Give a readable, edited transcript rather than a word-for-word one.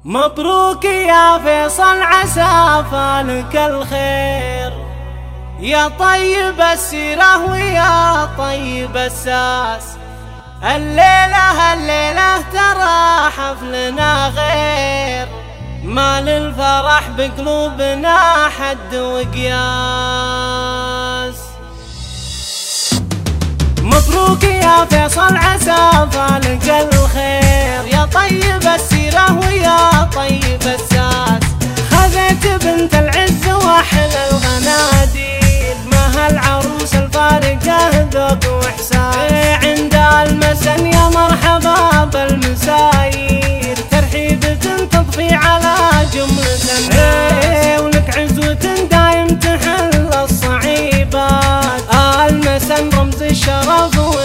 مبروك يا فيصل عسى فالك الخير، يا طيب السيرة ويا طيب الساس. الليلة ترى حفلنا غير، ما للفرح بقلوبنا حد وقياس. مبروك يا فيصل عسى فالك الخير، يا طيب السيرة ويا طيب الساس. خذيت بنت العز واحلى الغناديل، ما هالعروس الفارقة ذوق واحساس. عند المسن يا مرحبا بالمساير، ترحيبة تضفي على جملة الناس. ولك عزوة دايم تحل الصعيبات، المسن رمز الشرف